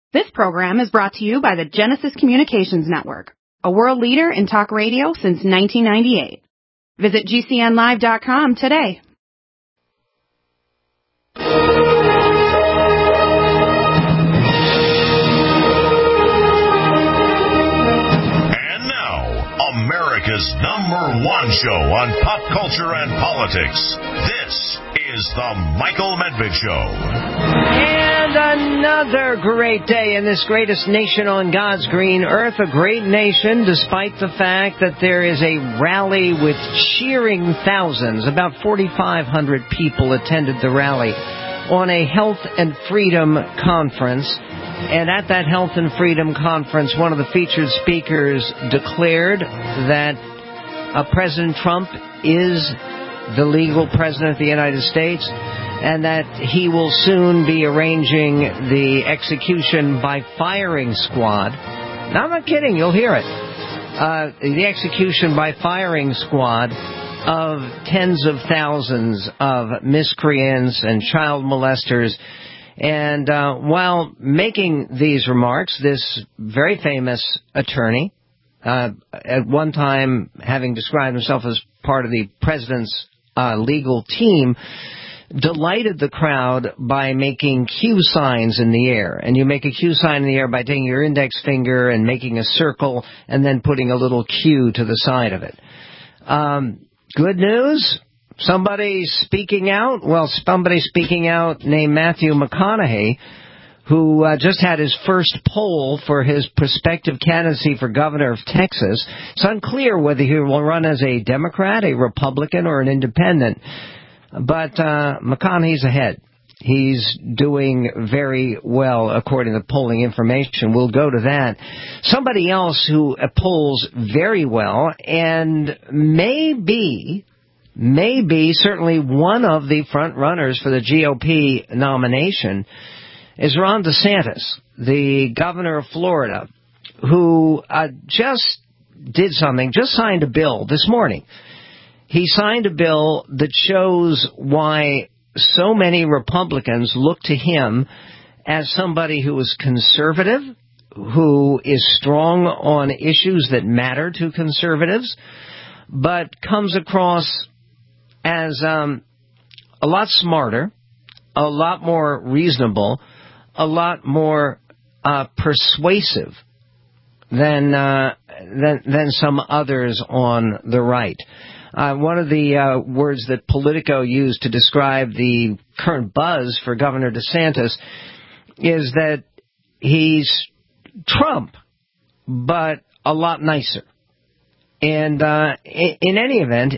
This program is brought to you by the Genesis Communications Network, a world leader in talk radio since 1998. Visit GCNlive.com today. And now, America's #1 show on pop culture and politics. This is the Michael Medved Show. And another great day in this greatest nation on God's green earth. A great nation, despite the fact that there is a rally with cheering thousands. About 4,500 people attended the rally on a Health and Freedom Conference. And at that Health and Freedom Conference, one of the featured speakers declared that President Trump is the legal president of the United States, and that he will soon be arranging the execution by firing squad. Now, I'm not kidding, you'll hear it. The execution by firing squad of tens of thousands of miscreants and child molesters. And while making these remarks, this very famous attorney, at one time having described himself as part of the president's legal team, delighted the crowd by making Q signs in the air. And you make a Q sign in the air by taking your index finger and making a circle and then putting a little Q to the side of it. Good news? Somebody speaking out? Well, somebody speaking out named Matthew McConaughey, who just had his first poll for his prospective candidacy for governor of Texas. It's unclear whether he will run as a Democrat, a Republican, or an independent. But McConaughey's ahead. He's doing very well, according to polling information. We'll go to that. Somebody else who polls very well and maybe certainly one of the front runners for the GOP nomination is Ron DeSantis, the governor of Florida, who just did something, just signed a bill this morning. He signed a bill that shows why so many Republicans look to him as somebody who is conservative, who is strong on issues that matter to conservatives, but comes across as a lot smarter, a lot more reasonable, a lot more persuasive than some others on the right. One of the words that Politico used to describe the current buzz for Governor DeSantis is that he's Trump, but a lot nicer. And in any event,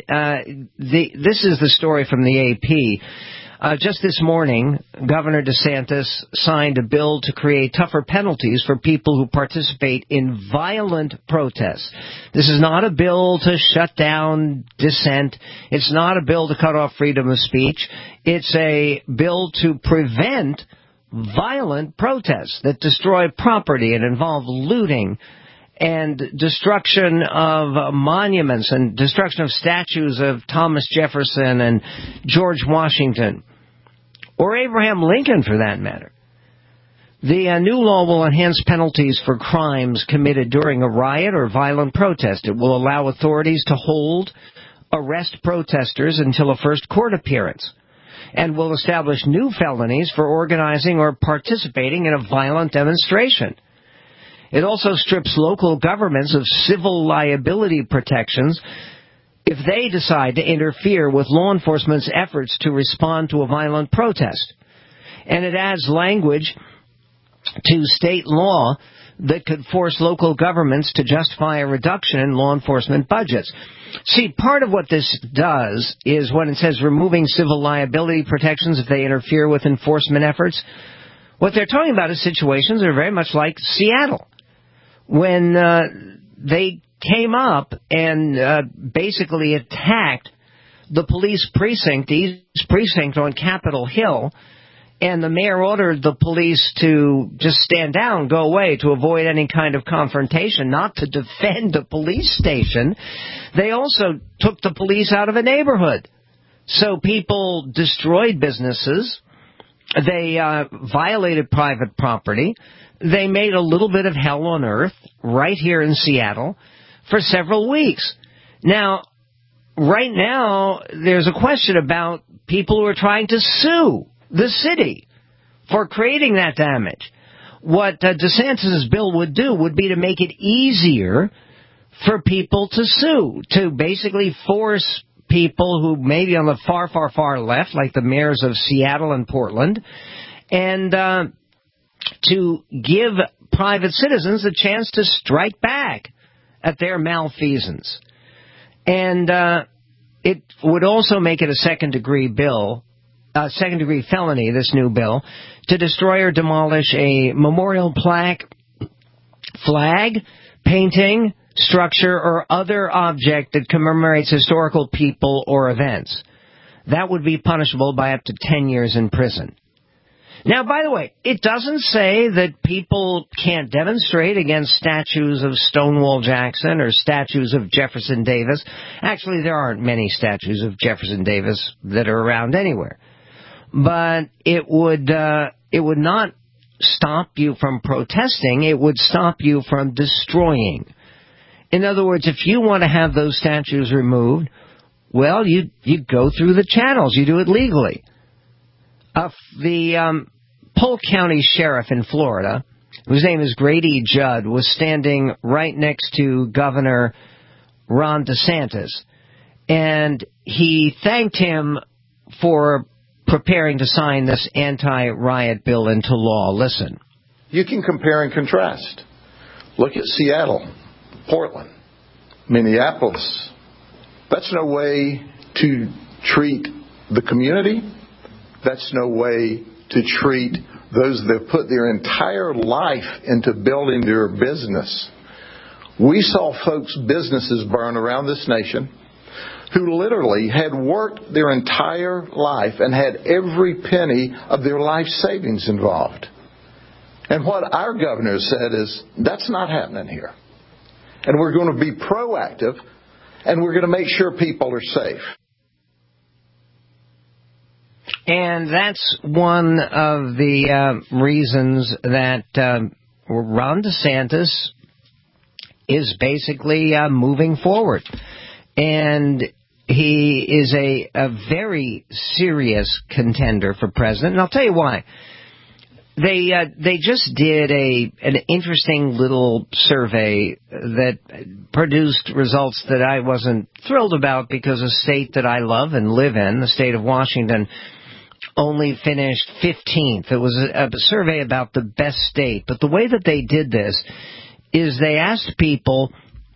this is the story from the AP. Just this morning, Governor DeSantis signed a bill to create tougher penalties for people who participate in violent protests. This is not a bill to shut down dissent. It's not a bill to cut off freedom of speech. It's a bill to prevent violent protests that destroy property and involve looting and destruction of monuments and destruction of statues of Thomas Jefferson and George Washington, or Abraham Lincoln for that matter. The new law will enhance penalties for crimes committed during a riot or violent protest. It will allow authorities to arrest protesters until a first court appearance, and will establish new felonies for organizing or participating in a violent demonstration. It also strips local governments of civil liability protections if they decide to interfere with law enforcement's efforts to respond to a violent protest. And it adds language to state law that could force local governments to justify a reduction in law enforcement budgets. See, part of what this does is when it says removing civil liability protections if they interfere with enforcement efforts, what they're talking about is situations that are very much like Seattle, when they came up and basically attacked the police precinct, the East Precinct on Capitol Hill, and the mayor ordered the police to just stand down, go away, to avoid any kind of confrontation, not to defend the police station. They also took the police out of a neighborhood. So people destroyed businesses. They violated private property. they made a little bit of hell on earth right here in Seattle for several weeks. Now, right now, there's a question about people who are trying to sue the city for creating that damage. What DeSantis' bill would do would be to make it easier for people to sue, to basically force people who may be on the far, far, far left, like the mayors of Seattle and Portland, and to give private citizens a chance to strike back at their malfeasance. And it would also make it a second-degree felony, this new bill, to destroy or demolish a memorial plaque, flag, painting, structure, or other object that commemorates historical people or events. That would be punishable by up to 10 years in prison. Now, by the way, it doesn't say that people can't demonstrate against statues of Stonewall Jackson or statues of Jefferson Davis. Actually, there aren't many statues of Jefferson Davis that are around anywhere. But it would not stop you from protesting. It would stop you from destroying. In other words, if you want to have those statues removed, well, you go through the channels. You do it legally. The Polk County Sheriff in Florida, whose name is Grady Judd, was standing right next to Governor Ron DeSantis, and he thanked him for preparing to sign this anti-riot bill into law. Listen. You can compare and contrast. Look at Seattle, Portland, Minneapolis. That's no way to treat the community. That's no way to treat those that have put their entire life into building their business. We saw folks' businesses burn around this nation who literally had worked their entire life and had every penny of their life savings involved. And what our governor said is, that's not happening here. And we're going to be proactive, and we're going to make sure people are safe. And that's one of the reasons that Ron DeSantis is basically moving forward. And he is a very serious contender for president. And I'll tell you why. They just did an interesting little survey that produced results that I wasn't thrilled about, because a state that I love and live in, the state of Washington, only finished 15th. It was a survey about the best state. But the way that they did this is they asked people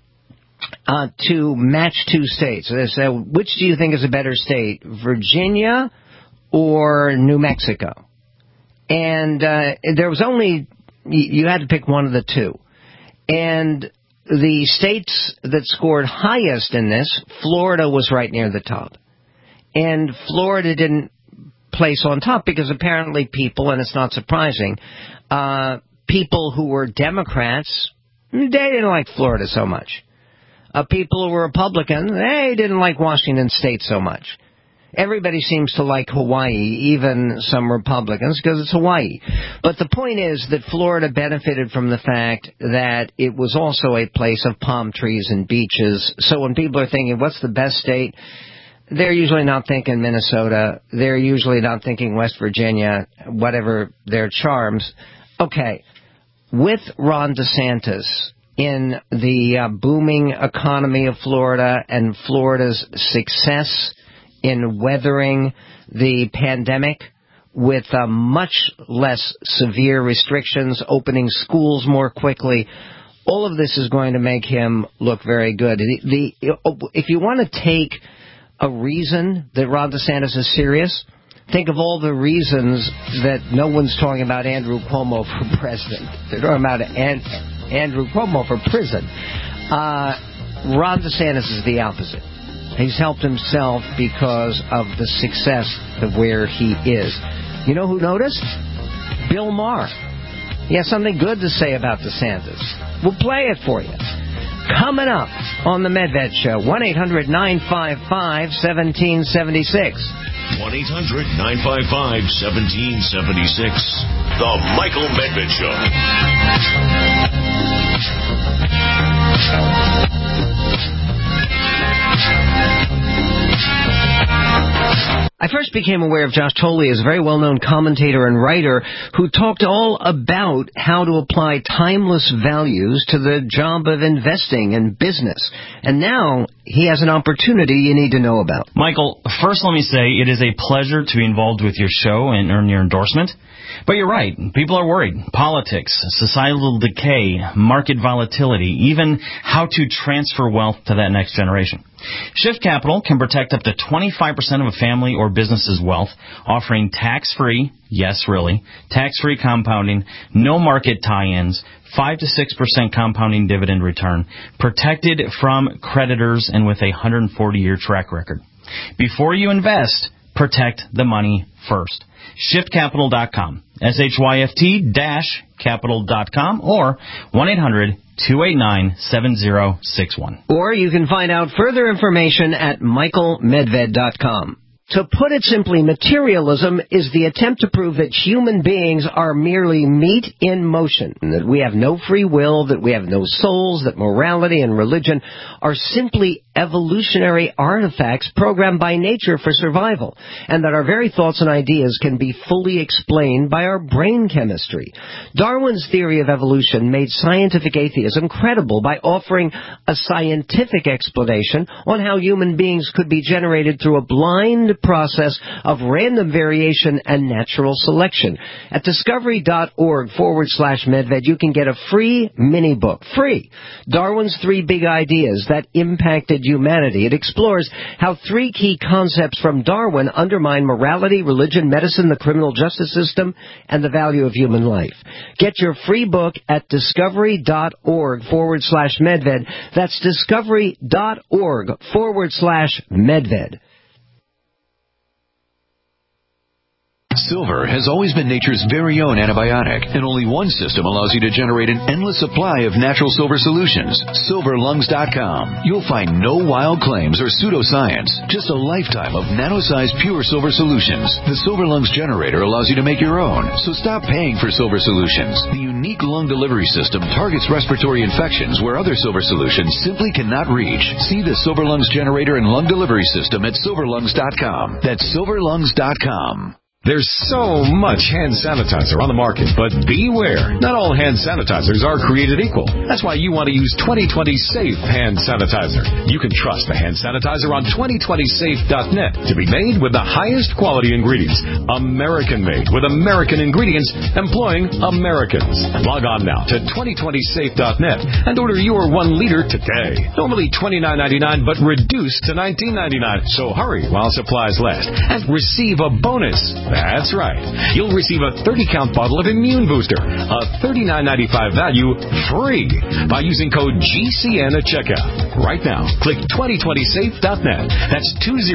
to match two states. So they said, which do you think is a better state, Virginia or New Mexico? And there was only, you had to pick one of the two. And the states that scored highest in this, Florida was right near the top. And Florida didn't place on top because apparently people, and it's not surprising, people who were Democrats, they didn't like Florida so much. People who were Republicans, they didn't like Washington State so much. Everybody seems to like Hawaii, even some Republicans, because it's Hawaii. But the point is that Florida benefited from the fact that it was also a place of palm trees and beaches. So when people are thinking, what's the best state? They're usually not thinking Minnesota. They're usually not thinking West Virginia, whatever their charms. Okay, with Ron DeSantis in the booming economy of Florida and Florida's success in weathering the pandemic with much less severe restrictions, opening schools more quickly, all of this is going to make him look very good. If you want to take a reason that Ron DeSantis is serious, think of all the reasons that no one's talking about Andrew Cuomo for president. They're talking about Andrew Cuomo for prison. Ron DeSantis is the opposite. He's helped himself because of the success of where he is. You know who noticed? Bill Maher. He has something good to say about DeSantis. We'll play it for you. Coming up on the Medved Show, 1-800-955-1776. 1-800-955-1776. The Michael Medved Show. first became aware of Josh Tolley as a very well-known commentator and writer who talked all about how to apply timeless values to the job of investing and business. And now he has an opportunity you need to know about. Michael, first let me say it is a pleasure to be involved with your show and earn your endorsement. But you're right. People are worried. Politics, societal decay, market volatility, even how to transfer wealth to that next generation. Shift Capital can protect up to 25% of a family or business's wealth, offering tax-free, yes, really, tax-free compounding, no market tie-ins, 5 to 6% compounding dividend return, protected from creditors, and with a 140-year track record. Before you invest, protect the money first. ShiftCapital.com, SHYFT-capital.com, or 1-800-289-7061. Or you can find out further information at michaelmedved.com. To put it simply, materialism is the attempt to prove that human beings are merely meat in motion, that we have no free will, that we have no souls, that morality and religion are simply evolutionary artifacts programmed by nature for survival, and that our very thoughts and ideas can be fully explained by our brain chemistry. Darwin's theory of evolution made scientific atheism credible by offering a scientific explanation on how human beings could be generated through a blind process of random variation and natural selection. At discovery.org/Medved, you can get a free mini book. Free! Darwin's 3 Big Ideas That Impacted Humanity. It explores how 3 key concepts from Darwin undermine morality, religion, medicine, the criminal justice system, and the value of human life. Get your free book at discovery.org/Medved. That's discovery.org/Medved. Silver has always been nature's very own antibiotic, and only one system allows you to generate an endless supply of natural silver solutions. SilverLungs.com. You'll find no wild claims or pseudoscience, just a lifetime of nano-sized pure silver solutions. The Silver Lungs generator allows you to make your own, so stop paying for silver solutions. The unique lung delivery system targets respiratory infections where other silver solutions simply cannot reach. See the Silver Lungs generator and lung delivery system at SilverLungs.com. That's SilverLungs.com. There's so much hand sanitizer on the market, but beware. Not all hand sanitizers are created equal. That's why you want to use 2020 Safe Hand Sanitizer. You can trust the hand sanitizer on 2020safe.net to be made with the highest quality ingredients. American-made with American ingredients, employing Americans. Log on now to 2020safe.net and order your 1 liter today. Normally $29.99, but reduced to $19.99. So hurry while supplies last and receive a bonus. That's right. You'll receive a 30-count bottle of Immune Booster, a $39.95 value, free by using code GCN at checkout. Right now, click 2020safe.net. That's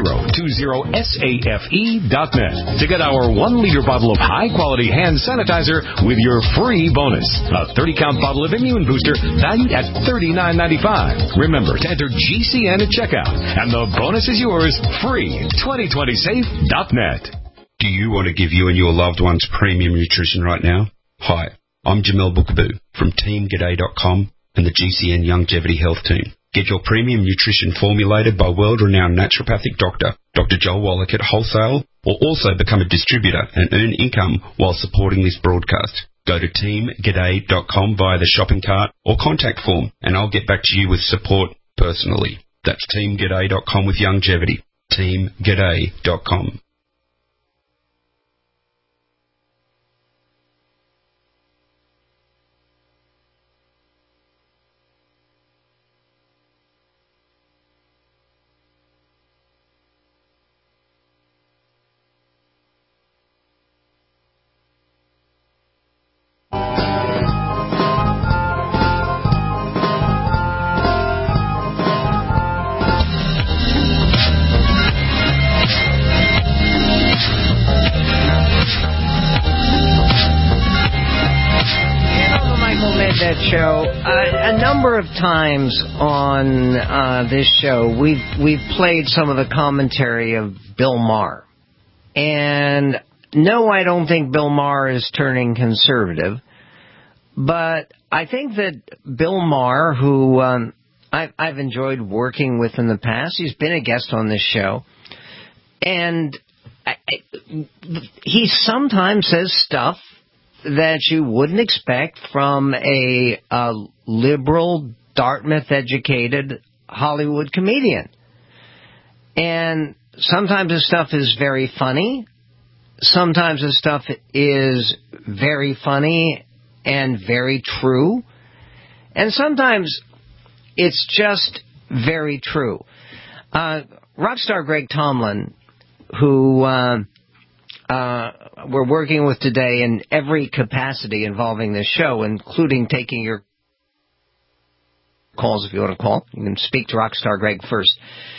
2020safe.net to get our 1-liter bottle of high-quality hand sanitizer with your free bonus. A 30-count bottle of Immune Booster valued at $39.95. Remember to enter GCN at checkout, and the bonus is yours, free. 2020safe.net. Do you want to give you and your loved ones premium nutrition right now? Hi, I'm Jamel Bookaboo from TeamGaday.com and the GCN Longevity Health Team. Get your premium nutrition formulated by world-renowned naturopathic doctor, Dr. Joel Wallach at Wholesale, or also become a distributor and earn income while supporting this broadcast. Go to TeamGaday.com via the shopping cart or contact form, and I'll get back to you with support personally. That's TeamGaday.com with longevity. TeamGaday.com. Show. A number of times on this show, we've played some of the commentary of Bill Maher. And no, I don't think Bill Maher is turning conservative. But I think that Bill Maher, who I've enjoyed working with in the past, he's been a guest on this show. And he sometimes says stuff that you wouldn't expect from a liberal, Dartmouth-educated Hollywood comedian. And sometimes his stuff is very funny. Sometimes his stuff is very funny and very true. And sometimes it's just very true. Rock star Greg Tomlin, who we're working with today in every capacity involving this show, including taking your calls if you want to call. You can speak to Rockstar Greg first.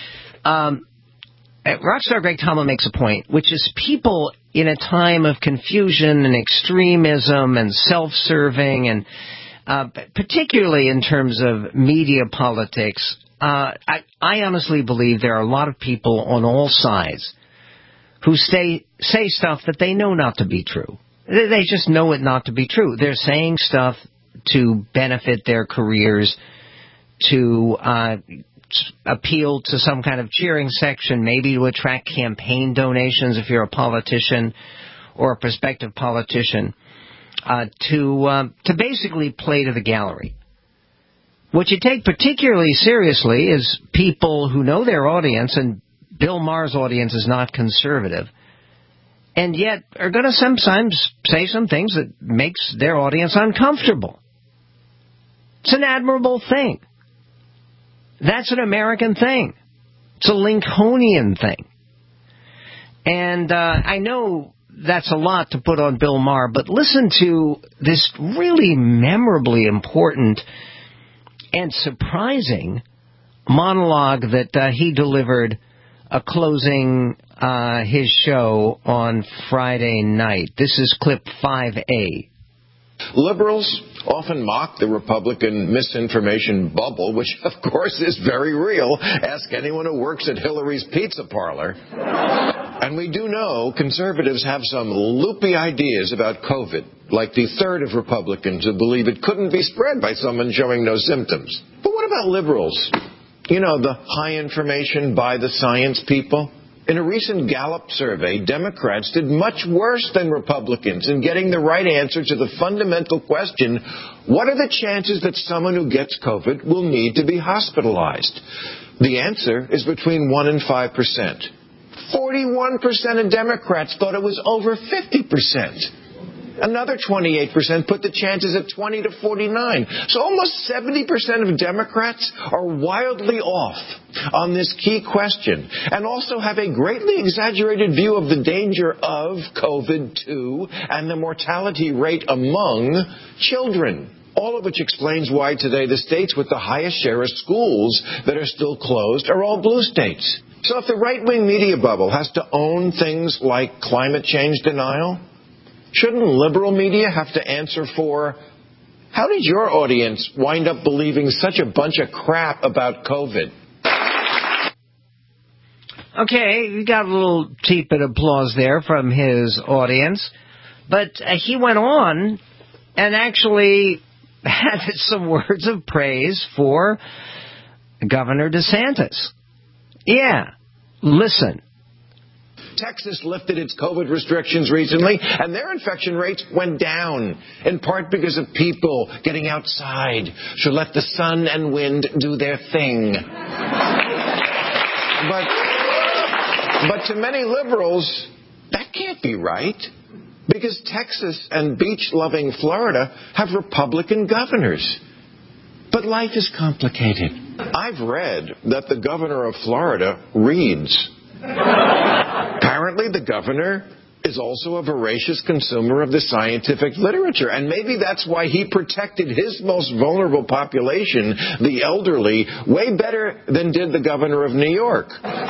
Rockstar Greg Tomlin makes a point, which is people in a time of confusion and extremism and self-serving, and particularly in terms of media politics, I honestly believe there are a lot of people on all sides who say stuff that they know not to be true. They just know it not to be true. They're saying stuff to benefit their careers, to appeal to some kind of cheering section, maybe to attract campaign donations if you're a politician or a prospective politician, to basically play to the gallery. What you take particularly seriously is people who know their audience, and Bill Maher's audience is not conservative, and yet are going to sometimes say some things that makes their audience uncomfortable. It's an admirable thing. That's an American thing. It's a Lincolnian thing. And I know that's a lot to put on Bill Maher, but listen to this really memorably important and surprising monologue that he delivered closing his show on Friday night. This is clip 5A. Liberals often mock the Republican misinformation bubble, which, of course, is very real. Ask anyone who works at Hillary's Pizza Parlor. And we do know conservatives have some loopy ideas about COVID, like the third of Republicans who believe it couldn't be spread by someone showing no symptoms. But what about liberals? You know, the high information, by the science people? In a recent Gallup survey, Democrats did much worse than Republicans in getting the right answer to the fundamental question, what are the chances that someone who gets COVID will need to be hospitalized? The answer is between 1 and 5%. 41% of Democrats thought it was over 50%. Another 28% put the chances at 20 to 49. So almost 70% of Democrats are wildly off on this key question and also have a greatly exaggerated view of the danger of COVID-2 and the mortality rate among children. All of which explains why today the states with the highest share of schools that are still closed are all blue states. So if the right-wing media bubble has to own things like climate change denial, shouldn't liberal media have to answer for, how did your audience wind up believing such a bunch of crap about COVID? Okay, you got a little tepid applause there from his audience, but he went on and actually had some words of praise for Governor DeSantis. Yeah, listen. Texas lifted its COVID restrictions recently, and their infection rates went down, in part because of people getting outside should let the sun and wind do their thing. But to many liberals, that can't be right, because Texas and beach-loving Florida have Republican governors. But life is complicated. I've read that the governor of Florida reads. Apparently, the governor is also a voracious consumer of the scientific literature, and maybe that's why he protected his most vulnerable population, the elderly, way better than did the governor of New York.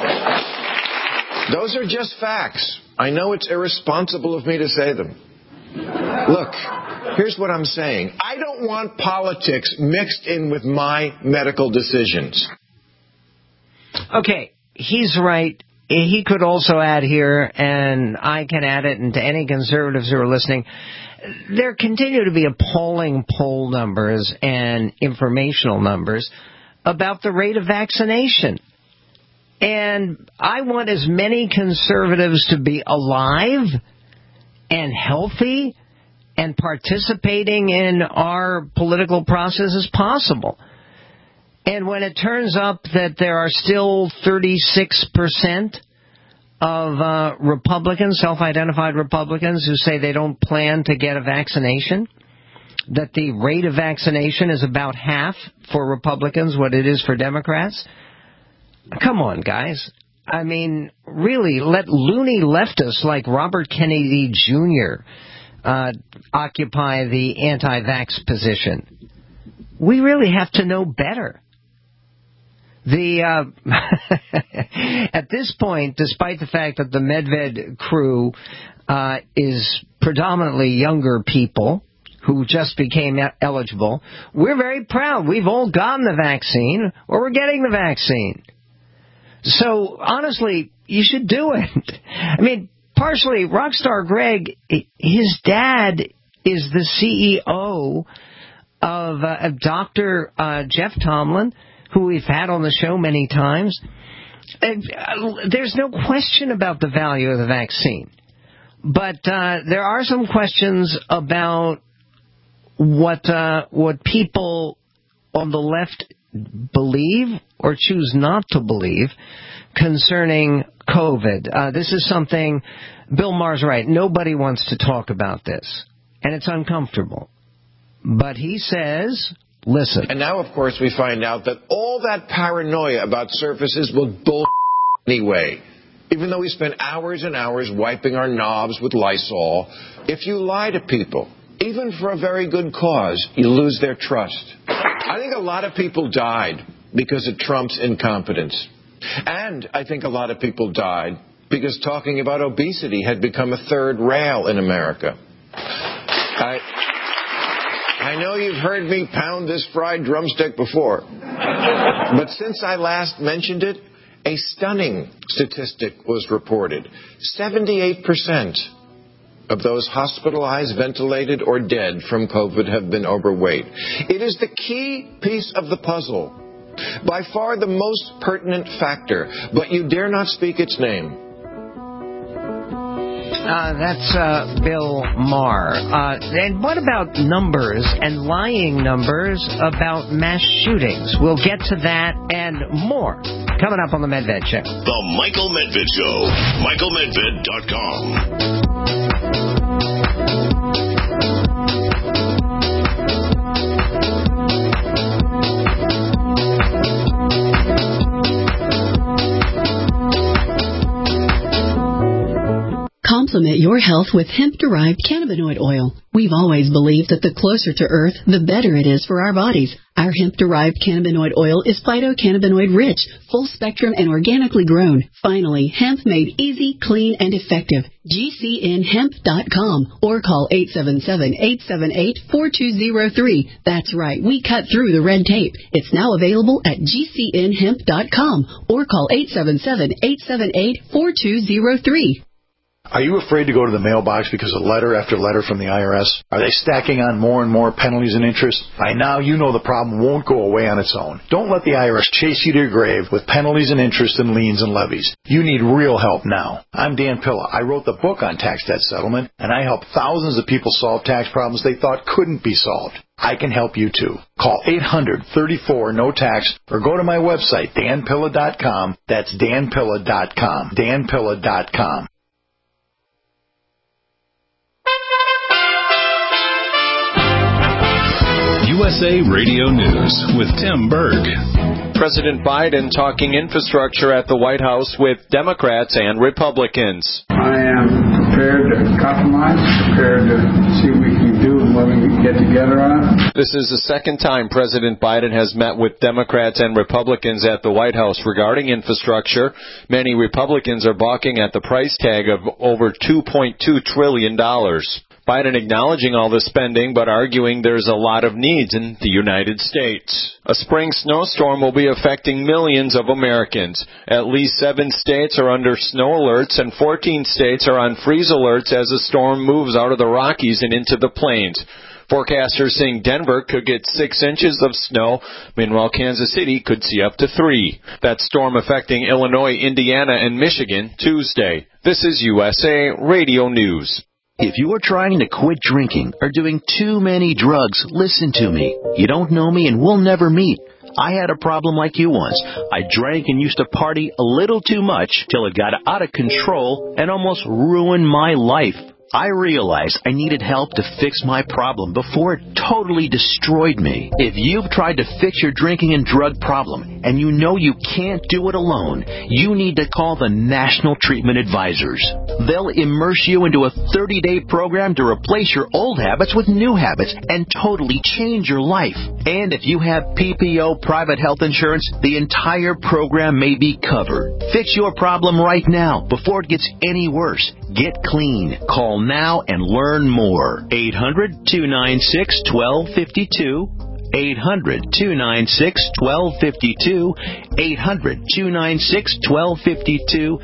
Those are just facts. I know it's irresponsible of me to say them. Look, here's what I'm saying. I don't want politics mixed in with my medical decisions. Okay, he's right. He could also add here, and I can add it, and to any conservatives who are listening, there continue to be appalling poll numbers and informational numbers about the rate of vaccination. And I want as many conservatives to be alive and healthy and participating in our political process as possible. And when it turns up that there are still 36% of Republicans, self-identified Republicans, who say they don't plan to get a vaccination, that the rate of vaccination is about half for Republicans what it is for Democrats. Come on, guys. I mean, really, let loony leftists like Robert Kennedy Jr. Occupy the anti-vax position. We really have to know better. At this point, despite the fact that the Medved crew is predominantly younger people who just became eligible, we're very proud. We've all gotten the vaccine, or we're getting the vaccine. So, honestly, you should do it. I mean, partially, Rockstar Greg, his dad is the CEO of Dr. Jeff Tomlin, who we've had on the show many times. There's no question about the value of the vaccine. But there are some questions about what people on the left believe or choose not to believe concerning COVID. This is something, Bill Maher's right, nobody wants to talk about this, and it's uncomfortable. But he says, listen. And now, of course, we find out that all that paranoia about surfaces was bull anyway. Even though we spent hours and hours wiping our knobs with Lysol, if you lie to people, even for a very good cause, you lose their trust. I think a lot of people died because of Trump's incompetence. And I think a lot of people died because talking about obesity had become a third rail in America. I know you've heard me pound this fried drumstick before. But since I last mentioned it, a stunning statistic was reported. 78% of those hospitalized, ventilated, or dead from COVID have been overweight. It is the key piece of the puzzle. By far the most pertinent factor, but you dare not speak its name. That's Bill Maher. And what about numbers and lying numbers about mass shootings? We'll get to that and more coming up on The Medved Show. The Michael Medved Show. MichaelMedved.com. Complement your health with hemp-derived cannabinoid oil. We've always believed that the closer to Earth, the better it is for our bodies. Our hemp-derived cannabinoid oil is phytocannabinoid-rich, full-spectrum, and organically grown. Finally, hemp made easy, clean, and effective. GCNhemp.com or call 877-878-4203. That's right, we cut through the red tape. It's now available at GCNhemp.com or call 877-878-4203. Are you afraid to go to the mailbox because of letter after letter from the IRS? Are they stacking on more and more penalties and interest? By now, you know the problem won't go away on its own. Don't let the IRS chase you to your grave with penalties and interest and liens and levies. You need real help now. I'm Dan Pilla. I wrote the book on tax debt settlement, and I help thousands of people solve tax problems they thought couldn't be solved. I can help you too. Call 800-34-NO-TAX or go to my website, danpilla.com. That's danpilla.com. danpilla.com. USA Radio News with Tim Berg. President Biden talking infrastructure at the White House with Democrats and Republicans. I am prepared to compromise, prepared to see what we can do and what we can get together on. This is the second time President Biden has met with Democrats and Republicans at the White House regarding infrastructure. Many Republicans are balking at the price tag of over $2.2 trillion. Biden acknowledging all the spending, but arguing there's a lot of needs in the United States. A spring snowstorm will be affecting millions of Americans. At least 7 states are under snow alerts, and 14 states are on freeze alerts as the storm moves out of the Rockies and into the plains. Forecasters saying Denver could get 6 inches of snow. Meanwhile, Kansas City could see up to 3. That storm affecting Illinois, Indiana, and Michigan Tuesday. This is USA Radio News. If you are trying to quit drinking or doing too many drugs, listen to me. You don't know me and we'll never meet. I had a problem like you once. I drank and used to party a little too much till it got out of control and almost ruined my life. I realized I needed help to fix my problem before it totally destroyed me. If you've tried to fix your drinking and drug problem and you know you can't do it alone, you need to call the National Treatment Advisors. They'll immerse you into a 30-day program to replace your old habits with new habits and totally change your life. And if you have PPO private health insurance, the entire program may be covered. Fix your problem right now before it gets any worse. Get clean. Call now and learn more. 800-296-1252. 800-296-1252. 800-296-1252.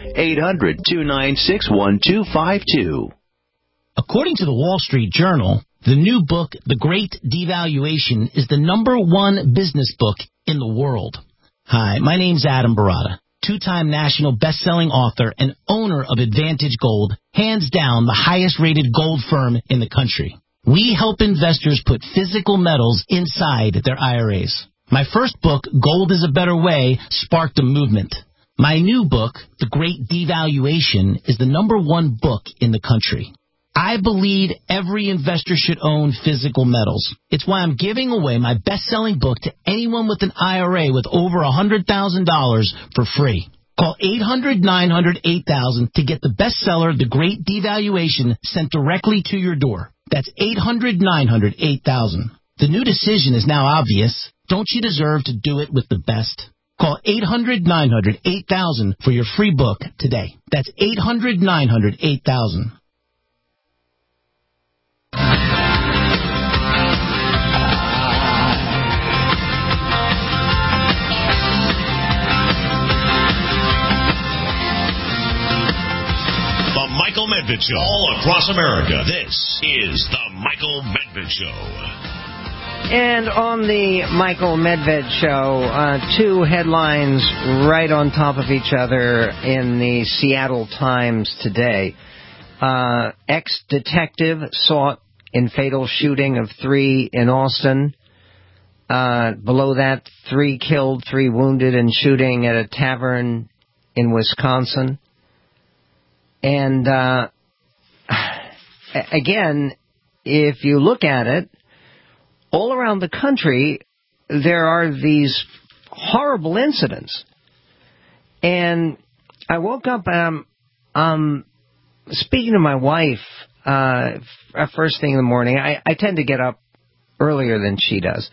800-296-1252. According to the Wall Street Journal, the new book, The Great Devaluation, is the #1 business book in the world. Hi, my name's Adam Barata, two-time national best-selling author and owner of Advantage Gold, hands down the highest-rated gold firm in the country. We help investors put physical metals inside their IRAs. My first book, Gold is a Better Way, sparked a movement. My new book, The Great Devaluation, is the #1 book in the country. I believe every investor should own physical metals. It's why I'm giving away my best-selling book to anyone with an IRA with over $100,000 for free. Call 800-900-8000 to get the bestseller, The Great Devaluation, sent directly to your door. That's 800-900-8000. The new decision is now obvious. Don't you deserve to do it with the best? Call 800-900-8000 for your free book today. That's 800-900-8000. Michael Medved Show. All across America, this is the Michael Medved Show. And on the Michael Medved Show, 2 headlines right on top of each other in the Seattle Times today. Ex-detective sought in fatal shooting of 3 in Austin. Below that, 3 killed, 3 wounded in shooting at a tavern in Wisconsin. And, again, if you look at it, all around the country, there are these horrible incidents. And I woke up and I'm speaking to my wife first thing in the morning. I tend to get up earlier than she does.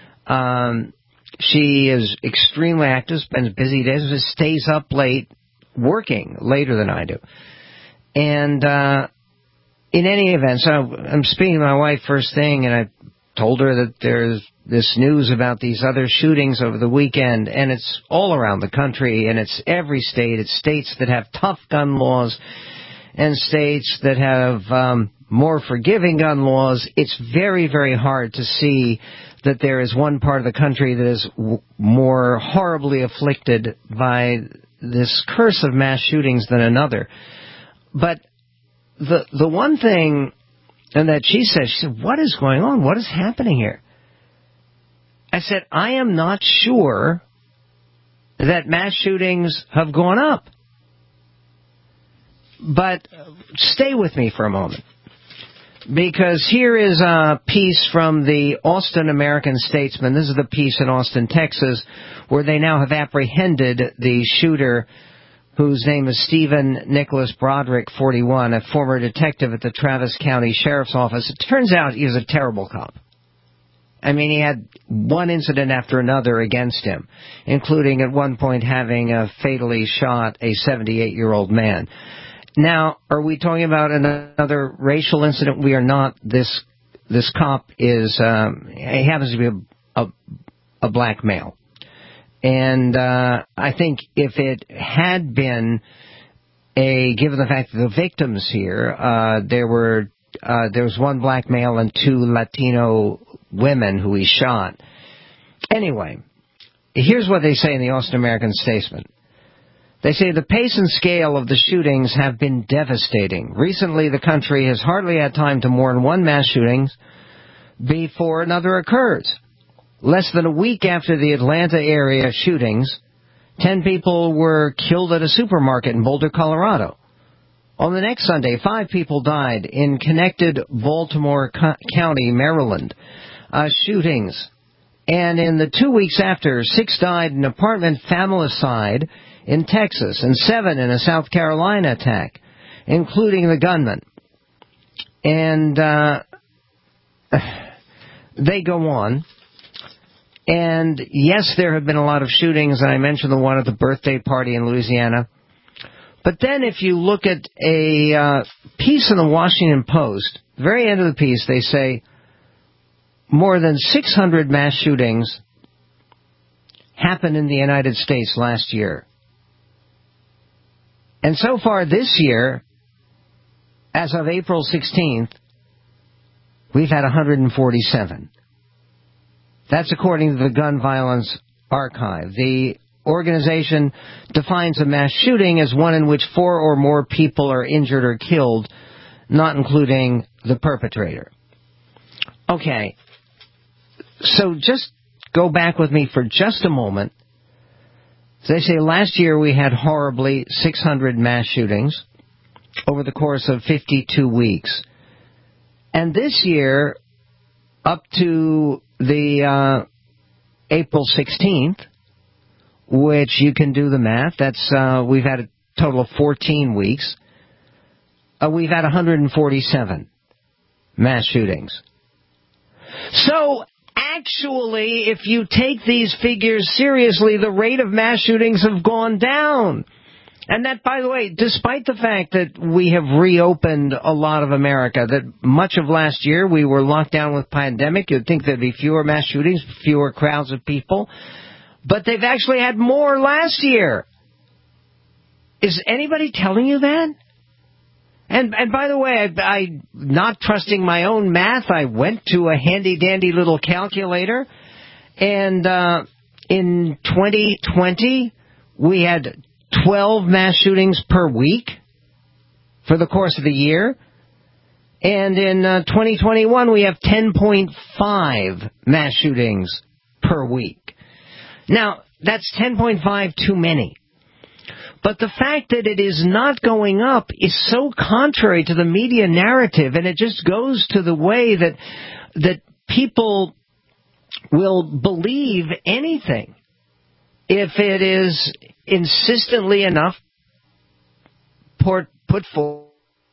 She is extremely active, spends busy days, just stays up late, working later than I do. And in any event, so I'm speaking to my wife first thing, and I told her that there's this news about these other shootings over the weekend, and it's all around the country, and it's every state. It's states that have tough gun laws and states that have more forgiving gun laws. It's very, very hard to see that there is one part of the country that is more horribly afflicted by this curse of mass shootings than another. But the one thing and that she said, what is going on? What is happening here? I said, I am not sure that mass shootings have gone up. But stay with me for a moment. Because here is a piece from the Austin American-Statesman. This is the piece in Austin, Texas, where they now have apprehended the shooter, whose name is Stephen Nicholas Broderick, 41, a former detective at the Travis County Sheriff's Office. It turns out he was a terrible cop. I mean, he had one incident after another against him, including at one point having fatally shot a 78-year-old man. Now, are we talking about another racial incident? We are not. This cop is, he happens to be a black male. And I think if it had been given the fact that the victims here, there were There was one black male and 2 Latino women who he shot. Anyway, here's what they say in the Austin American-Statesman. They say the pace and scale of the shootings have been devastating. Recently, the country has hardly had time to mourn one mass shooting before another occurs. Less than a week after the Atlanta area shootings, 10 people were killed at a supermarket in Boulder, Colorado. On the next Sunday, 5 people died in connected Baltimore County, Maryland, shootings. And in the 2 weeks after, 6 died in apartment familicide in Texas and 7 in a South Carolina attack, including the gunman. And they go on. And yes, there have been a lot of shootings, and I mentioned the one at the birthday party in Louisiana. But then if you look at a piece in the Washington Post, the very end of the piece, they say more than 600 mass shootings happened in the United States last year. And so far this year, as of April 16th, we've had 147. That's according to the Gun Violence Archive. The organization defines a mass shooting as one in which 4 or more people are injured or killed, not including the perpetrator. Okay, so just go back with me for just a moment. They say last year we had horribly 600 mass shootings over the course of 52 weeks. And this year, up to the April 16th, which you can do the math, that's we've had a total of 14 weeks, we've had 147 mass shootings. So actually, if you take these figures seriously, the rate of mass shootings have gone down. And that, by the way, despite the fact that we have reopened a lot of America, that much of last year we were locked down with pandemic, you'd think there'd be fewer mass shootings, fewer crowds of people. But they've actually had more last year. Is anybody telling you that? And by the way, I not trusting my own math, I went to a handy-dandy little calculator, and in 2020, we had 12 mass shootings per week for the course of the year. And in 2021, we have 10.5 mass shootings per week. Now, that's 10.5 too many. But the fact that it is not going up is so contrary to the media narrative, and it just goes to the way that people will believe anything if it is insistently enough put forward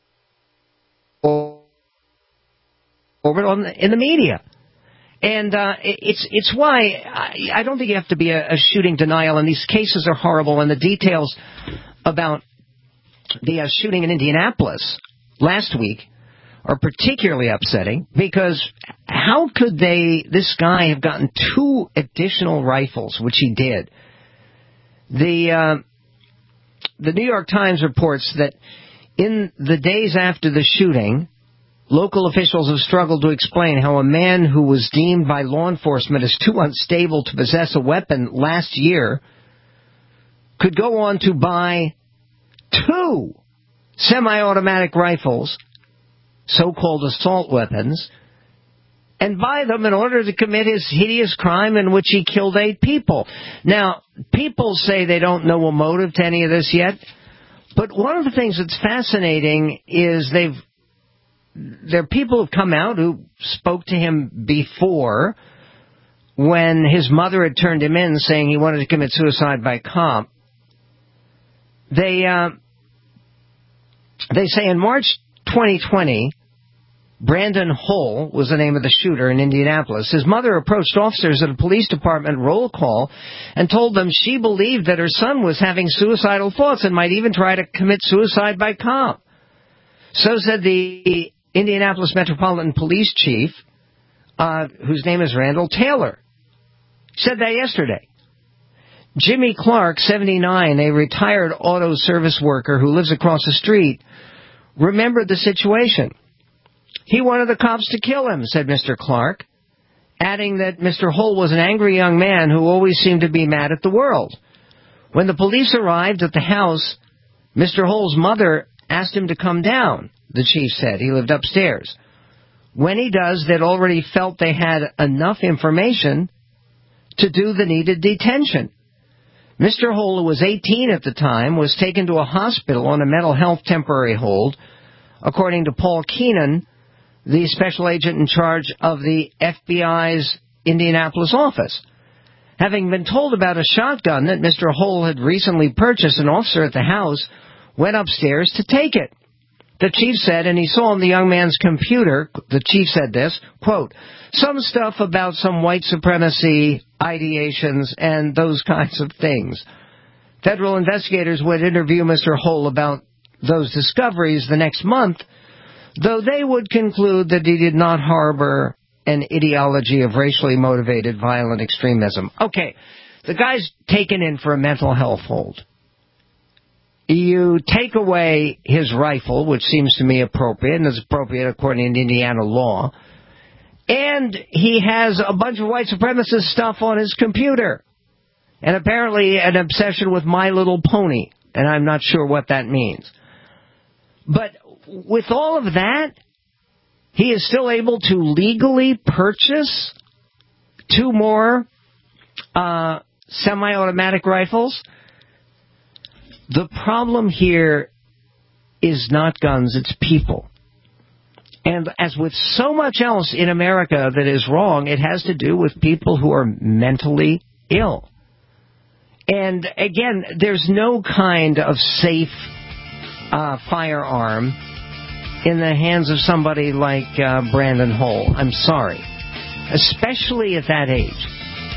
in the media. And it's why I don't think you have to be a shooting denial, and these cases are horrible, and the details about the shooting in Indianapolis last week are particularly upsetting, because how could this guy have gotten 2 additional rifles, which he did? The New York Times reports that in the days after the shooting, local officials have struggled to explain how a man who was deemed by law enforcement as too unstable to possess a weapon last year could go on to buy 2 semi-automatic rifles, so-called assault weapons, and buy them in order to commit his hideous crime in which he killed 8 people. Now, people say they don't know a motive to any of this yet, but one of the things that's fascinating is there are people who've come out who spoke to him before when his mother had turned him in saying he wanted to commit suicide by cop. They say in March 2020, Brandon Hull was the name of the shooter in Indianapolis. His mother approached officers at a police department roll call and told them she believed that her son was having suicidal thoughts and might even try to commit suicide by cop. So said the Indianapolis Metropolitan Police Chief, whose name is Randall Taylor. Said that yesterday. Jimmy Clark, 79, a retired auto service worker who lives across the street, remembered the situation. He wanted the cops to kill him, said Mr. Clark, adding that Mr. Hull was an angry young man who always seemed to be mad at the world. When the police arrived at the house, Mr. Hull's mother asked him to come down, the chief said. He lived upstairs. When he does, they'd already felt they had enough information to do the needed detention. Mr. Hull, who was 18 at the time, was taken to a hospital on a mental health temporary hold, according to Paul Keenan, the special agent in charge of the FBI's Indianapolis office. Having been told about a shotgun that Mr. Hull had recently purchased, an officer at the house went upstairs to take it. The chief said, and he saw on the young man's computer, the chief said this, quote, some stuff about some white supremacy ideations and those kinds of things. Federal investigators would interview Mr. Hull about those discoveries the next month, though they would conclude that he did not harbor an ideology of racially motivated violent extremism. Okay, the guy's taken in for a mental health hold. You take away his rifle, which seems to me appropriate, and is appropriate according to Indiana law, and he has a bunch of white supremacist stuff on his computer, and apparently an obsession with My Little Pony, and I'm not sure what that means. But with all of that, he is still able to legally purchase 2 more semi-automatic rifles. The problem here is not guns, it's people. And as with so much else in America that is wrong, it has to do with people who are mentally ill. And again, there's no kind of safe firearm in the hands of somebody like Brandon Hull. I'm sorry. Especially at that age.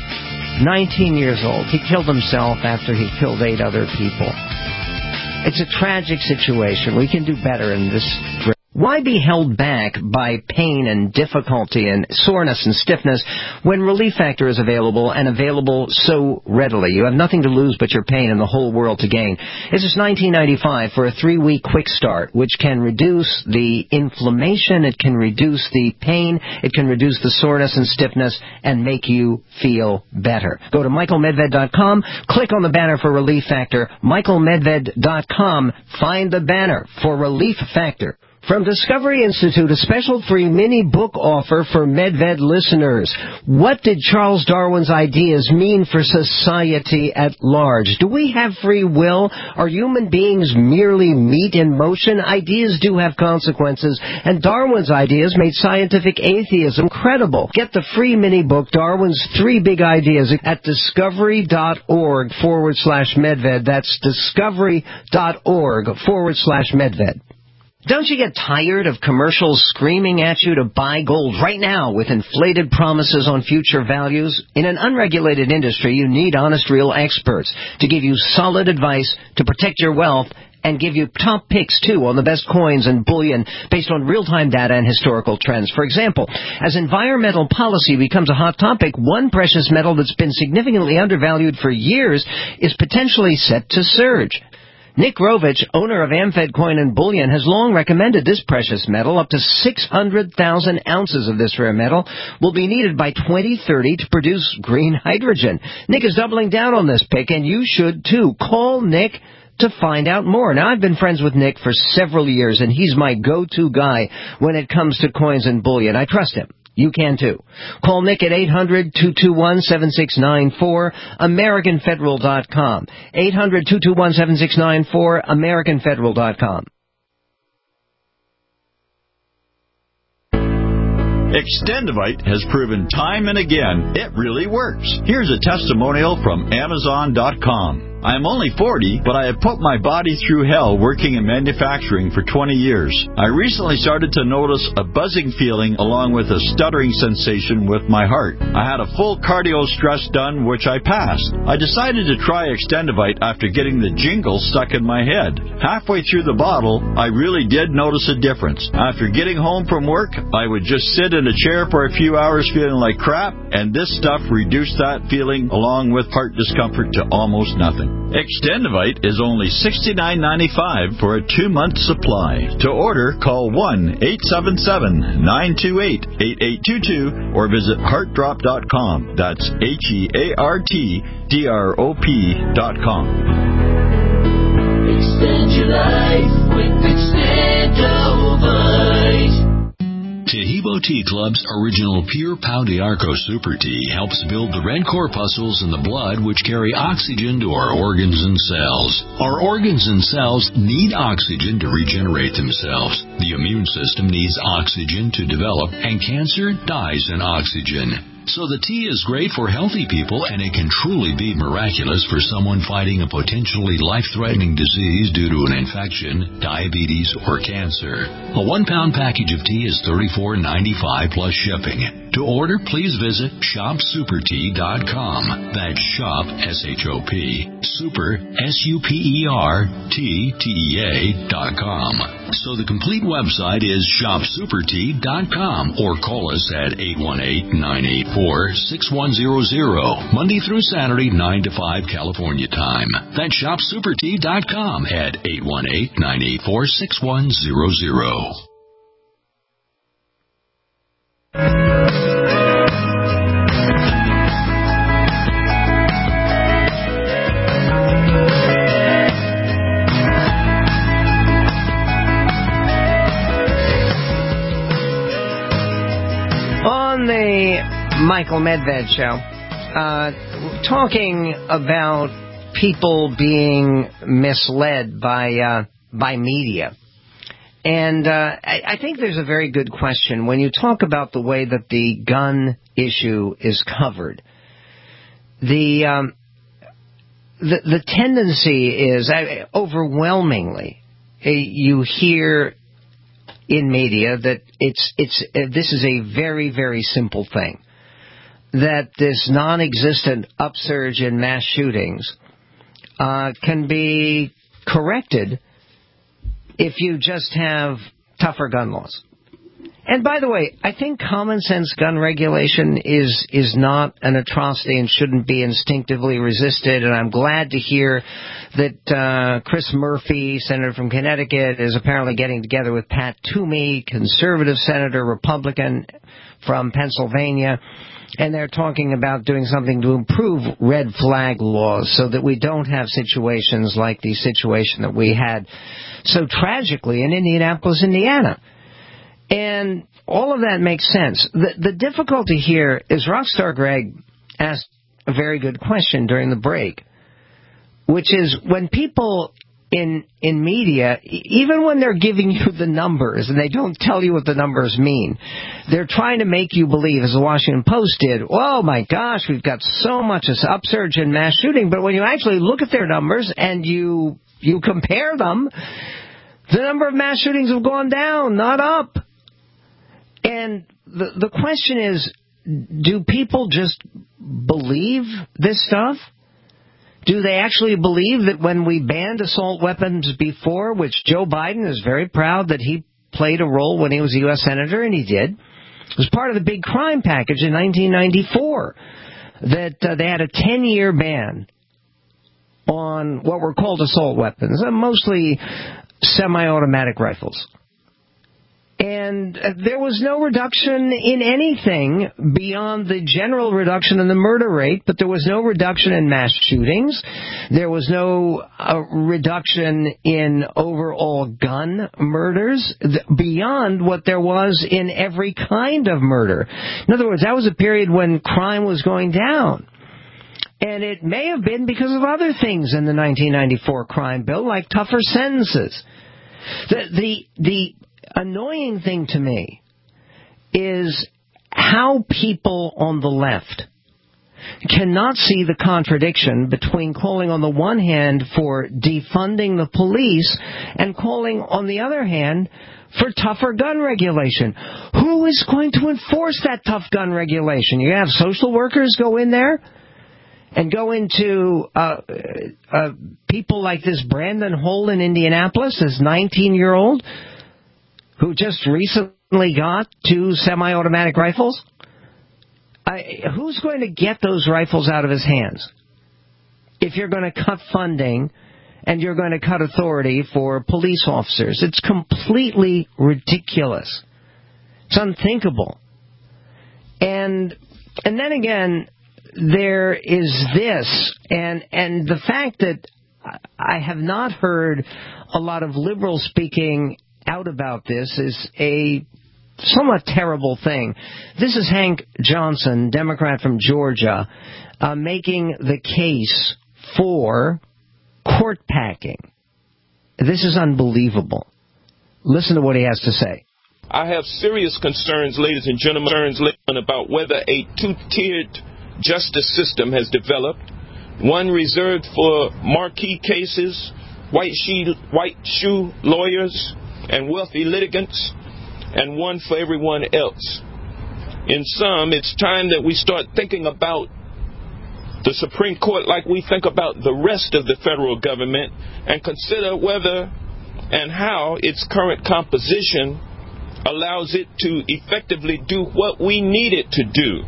19 years old. He killed himself after he killed 8 other people. It's a tragic situation. We can do better in this. Why be held back by pain and difficulty and soreness and stiffness when Relief Factor is available and available so readily? You have nothing to lose but your pain and the whole world to gain. This is $19.95 for a 3-week quick start, which can reduce the inflammation, it can reduce the pain, it can reduce the soreness and stiffness and make you feel better. Go to michaelmedved.com, click on the banner for Relief Factor, michaelmedved.com, find the banner for Relief Factor. From Discovery Institute, a special free mini book offer for MedVed listeners. What did Charles Darwin's ideas mean for society at large? Do we have free will? Are human beings merely meat in motion? Ideas do have consequences, and Darwin's ideas made scientific atheism credible. Get the free mini book, Darwin's 3 Big Ideas, at discovery.org/MedVed. That's discovery.org/MedVed. Don't you get tired of commercials screaming at you to buy gold right now with inflated promises on future values? In an unregulated industry, you need honest, real experts to give you solid advice to protect your wealth and give you top picks, too, on the best coins and bullion based on real-time data and historical trends. For example, as environmental policy becomes a hot topic, one precious metal that's been significantly undervalued for years is potentially set to surge. Nick Rovich, owner of Amfed Coin and Bullion, has long recommended this precious metal. Up to 600,000 ounces of this rare metal will be needed by 2030 to produce green hydrogen. Nick is doubling down on this pick, and you should too. Call Nick to find out more. Now, I've been friends with Nick for several years, and he's my go-to guy when it comes to coins and bullion. I trust him. You can too. Call Nick at 800-221-7694, AmericanFederal.com. 800-221-7694, AmericanFederal.com. Extendivite has proven time and again it really works. Here's a testimonial from Amazon.com. I am only 40, but I have put my body through hell working in manufacturing for 20 years. I recently started to notice a buzzing feeling along with a stuttering sensation with my heart. I had a full cardio stress done, which I passed. I decided to try Extendivite after getting the jingle stuck in my head. Halfway through the bottle, I really did notice a difference. After getting home from work, I would just sit in a chair for a few hours feeling like crap, and this stuff reduced that feeling along with heart discomfort to almost nothing. again. Extendivite is only $69.95 for a 2-month supply. To order, call 1-877-928-8822 or visit heartdrop.com. That's HEARTDROP.com. Extend your life with Extendovite. Tahibo Tea Club's original Pure Pau d'Arco Super Tea helps build the red corpuscles in the blood which carry oxygen to our organs and cells. Our organs and cells need oxygen to regenerate themselves. The immune system needs oxygen to develop, and cancer dies in oxygen. So the tea is great for healthy people, and it can truly be miraculous for someone fighting a potentially life-threatening disease due to an infection, diabetes, or cancer. A 1-pound package of tea is $34.95 plus shipping. To order, please visit shopsupertea.com. That's shop, S-H-O-P, super, S-U-P-E-R-T-T-E-A.com. So the complete website is shopsupertea.com, or call us at 818-984-6100, Monday through Saturday, 9 to 5 California time. That's shopsupertea.com at 818-984-6100. On the Michael Medved Show, talking about people being misled by media. And I think there's a very good question when you talk about the way that the gun issue is covered. The tendency is overwhelmingly you hear in media that this is a very, very simple thing. That this non-existent upsurge in mass shootings can be corrected if you just have tougher gun laws. And by the way, I think common sense gun regulation is not an atrocity and shouldn't be instinctively resisted. And I'm glad to hear that Chris Murphy, senator from Connecticut, is apparently getting together with Pat Toomey, conservative senator, Republican from Pennsylvania. And they're talking about doing something to improve red flag laws so that we don't have situations like the situation that we had so tragically in Indianapolis, Indiana. And all of that makes sense. The difficulty here is Rockstar Greg asked a very good question during the break, which is when people in media, even when they're giving you the numbers and they don't tell you what the numbers mean, they're trying to make you believe, as the Washington Post did, oh my gosh, we've got so much upsurge in mass shooting. But when you actually look at their numbers and you compare them, the number of mass shootings have gone down, not up. And the question is, do people just believe this stuff? Do they actually believe that when we banned assault weapons before, which Joe Biden is very proud that he played a role when he was a U.S. Senator, and he did, it was part of the big crime package in 1994, that they had a 10-year ban on what were called assault weapons, mostly semi-automatic rifles. And there was no reduction in anything beyond the general reduction in the murder rate, but there was no reduction in mass shootings. There was no reduction in overall gun murders beyond what there was in every kind of murder. In other words, that was a period when crime was going down. And it may have been because of other things in the 1994 crime bill, like tougher sentences. The annoying thing to me is how people on the left cannot see the contradiction between calling on the one hand for defunding the police and calling on the other hand for tougher gun regulation. Who is going to enforce that tough gun regulation? You have social workers go in there and go into people like this Brandon Hole in Indianapolis, this 19-year-old who just recently got 2 semi-automatic rifles? Who's going to get those rifles out of his hands? if you're going to cut funding and you're going to cut authority for police officers. It's completely ridiculous. It's unthinkable. And then again, there is this, and the fact that I have not heard a lot of liberals speaking out about this is a somewhat terrible thing. This is Hank Johnson, Democrat from Georgia, making the case for court packing. This is unbelievable. Listen to what he has to say. I have serious concerns, ladies and gentlemen, about whether a two-tiered justice system has developed, one reserved for marquee cases, white shoe lawyers, and wealthy litigants, and one for everyone else. In sum, it's time that we start thinking about the Supreme Court like we think about the rest of the federal government and consider whether and how its current composition allows it to effectively do what we need it to do.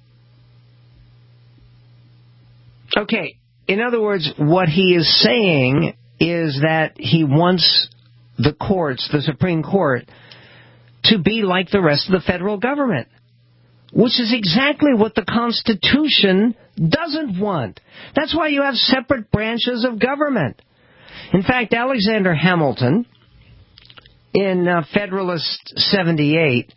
Okay, in other words, what he is saying is that he wants the courts, the Supreme Court, to be like the rest of the federal government, which is exactly what the Constitution doesn't want. That's why you have separate branches of government. In fact, Alexander Hamilton, in Federalist 78,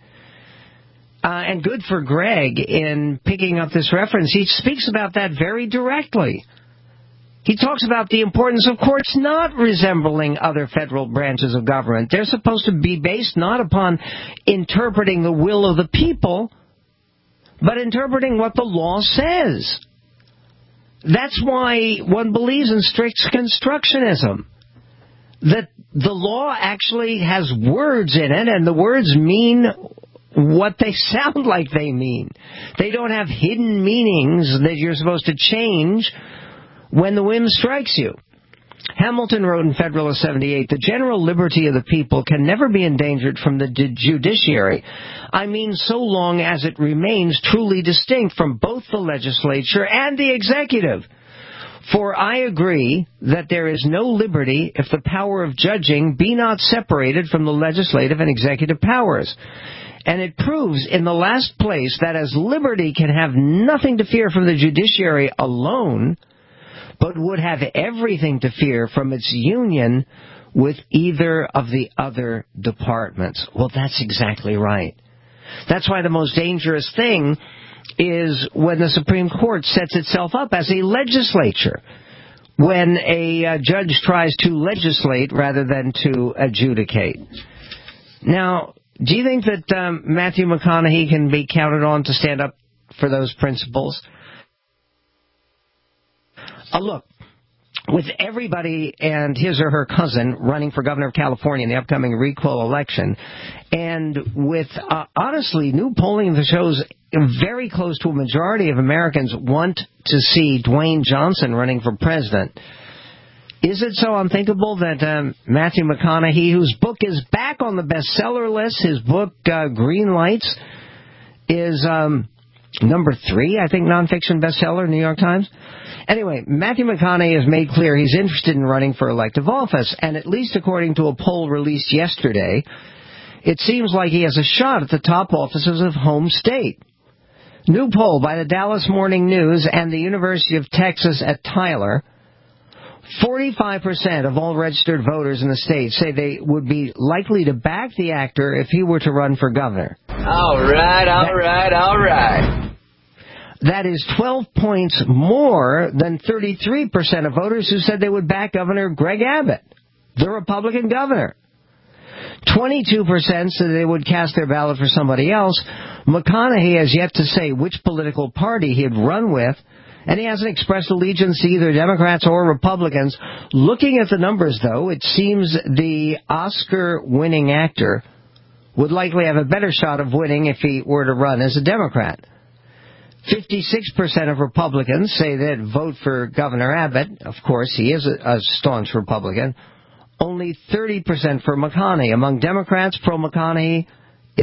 and good for Greg in picking up this reference, he speaks about that very directly. He talks about the importance of courts not resembling other federal branches of government. They're supposed to be based not upon interpreting the will of the people, but interpreting what the law says. That's why one believes in strict constructionism. That the law actually has words in it, and the words mean what they sound like they mean. They don't have hidden meanings that you're supposed to change when the whim strikes you. Hamilton wrote in Federalist 78, the general liberty of the people can never be endangered from the judiciary. I mean, so long as it remains truly distinct from both the legislature and the executive. For I agree that there is no liberty if the power of judging be not separated from the legislative and executive powers. And it proves in the last place that as liberty can have nothing to fear from the judiciary alone, but would have everything to fear from its union with either of the other departments. Well, that's exactly right. That's why the most dangerous thing is when the Supreme Court sets itself up as a legislature, when a judge tries to legislate rather than to adjudicate. Now, do you think that Matthew McConaughey can be counted on to stand up for those principles? Look, with everybody and his or her cousin running for governor of California in the upcoming recall election, and with, honestly, new polling that shows very close to a majority of Americans want to see Dwayne Johnson running for president, is it so unthinkable that Matthew McConaughey, whose book is back on the bestseller list, his book Green Lights, is number 3, I think, nonfiction bestseller, New York Times? Anyway, Matthew McConaughey has made clear he's interested in running for elective office, and at least according to a poll released yesterday, it seems like he has a shot at the top offices of home state. New poll by the Dallas Morning News and the University of Texas at Tyler, 45% of all registered voters in the state say they would be likely to back the actor if he were to run for governor. All right. That is 12 points more than 33% of voters who said they would back Governor Greg Abbott, the Republican governor. 22% said they would cast their ballot for somebody else. McConaughey has yet to say which political party he'd run with, and he hasn't expressed allegiance to either Democrats or Republicans. Looking at the numbers, though, it seems the Oscar-winning actor would likely have a better shot of winning if he were to run as a Democrat. 56% of Republicans say they'd vote for Governor Abbott. Of course, he is a staunch Republican. Only 30% for McConaughey. Among Democrats, pro-McConaughey is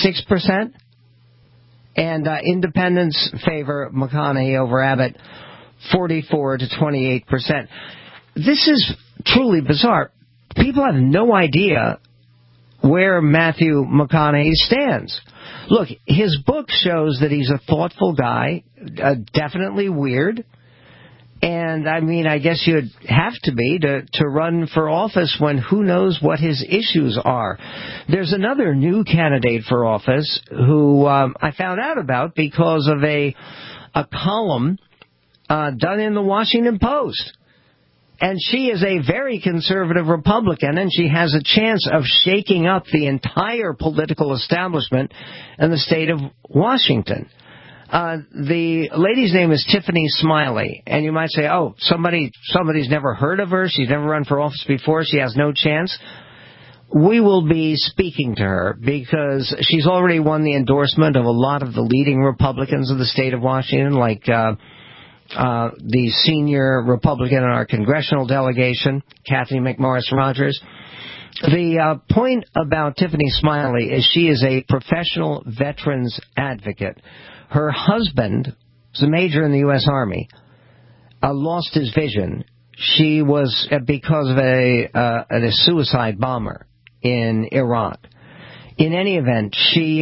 66%. And independents favor McConaughey over Abbott. 44 to 28%. This is truly bizarre. People have no idea where Matthew McConaughey stands. Look, his book shows that he's a thoughtful guy, definitely weird. And, I mean, I guess you'd have to be to run for office when who knows what his issues are. There's another new candidate for office who I found out about because of a column done in the Washington Post. And she is a very conservative Republican, and she has a chance of shaking up the entire political establishment in the state of Washington. The lady's name is Tiffany Smiley, and you might say, oh, somebody's never heard of her, she's never run for office before, she has no chance. We will be speaking to her because she's already won the endorsement of a lot of the leading Republicans of the state of Washington, like the senior Republican in our congressional delegation, Kathy McMorris Rodgers. The point about Tiffany Smiley is she is a professional veterans advocate. Her husband was a major in the U.S. Army, lost his vision. She was because of a suicide bomber in Iraq. In any event, she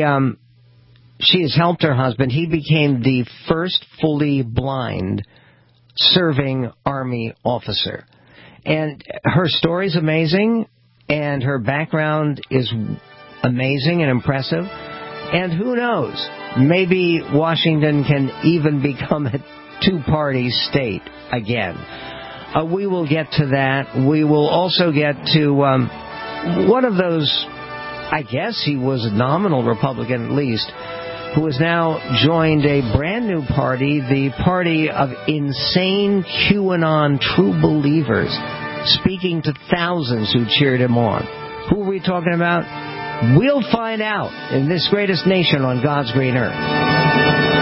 has helped her husband. He became the first fully blind serving Army officer. And her story's amazing, and her background is amazing and impressive. And who knows, maybe Washington can even become a two-party state again. We will get to that. We will also get to one of those, I guess he was a nominal Republican at least, who has now joined a brand new party, the party of insane QAnon true believers, speaking to thousands who cheered him on. Who are we talking about? We'll find out in this greatest nation on God's green earth.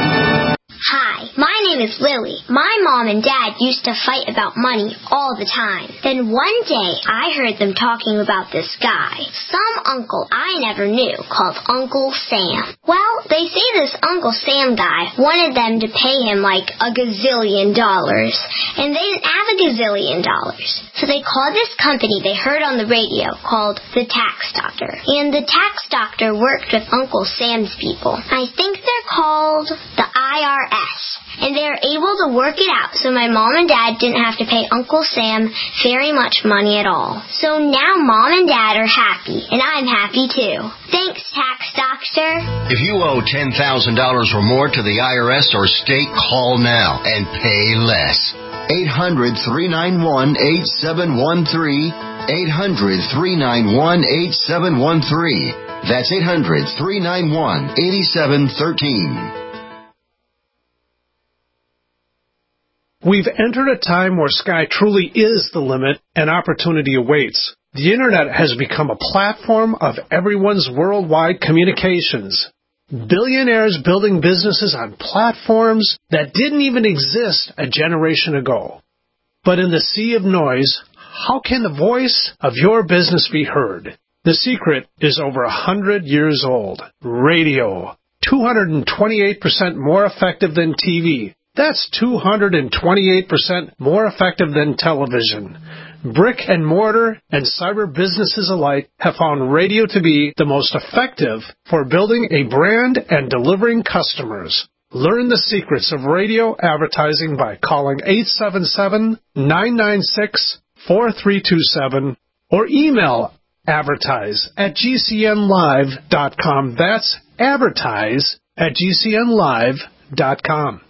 Hi, my name is Lily. My mom and dad used to fight about money all the time. Then one day, I heard them talking about this guy, some uncle I never knew, called Uncle Sam. Well, they say this Uncle Sam guy wanted them to pay him like $1 gazillion, and they didn't have $1 gazillion. So they called this company they heard on the radio called the Tax Doctor. And the Tax Doctor worked with Uncle Sam's people. I think they're called the IRS. And they were able to work it out so my mom and dad didn't have to pay Uncle Sam very much money at all. So now mom and dad are happy, and I'm happy too. Thanks, Tax Doctor. If you owe $10,000 or more to the IRS or state, call now and pay less. 800-391-8713. 800-391-8713. That's 800-391-8713. We've entered a time where sky truly is the limit and opportunity awaits. The Internet has become a platform of everyone's worldwide communications. Billionaires building businesses on platforms that didn't even exist a generation ago. But in the sea of noise, how can the voice of your business be heard? The secret is over 100 years old. Radio. 228% more effective than TV. That's 228% more effective than television. Brick and mortar and cyber businesses alike have found radio to be the most effective for building a brand and delivering customers. Learn the secrets of radio advertising by calling 877-996-4327 or email advertise@gcnlive.com. That's advertise@gcnlive.com.